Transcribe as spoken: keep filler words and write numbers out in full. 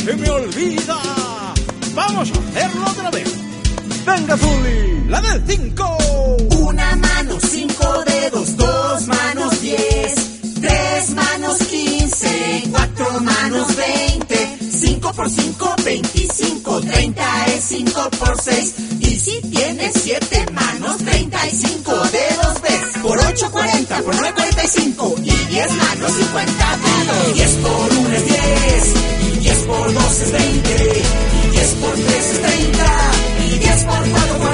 se me olvida. Vamos a hacerlo otra vez. Venga, Zuli, la del cinco. Una mano, cinco dedos, dos manos, diez. Tres manos, quince. Cuatro manos, veinte. Cinco por cinco, veinticinco. Treinta es cinco por seis. Y si tienes siete manos, treinta y cinco dedos ves. Por ocho, cuarenta. Por nueve, cuarenta y cinco. Y diez manos, cincuenta dedos. Diez por uno es diez. Y diez por dos es veinte. Y diez por tres es treinta. Y diez por cuatro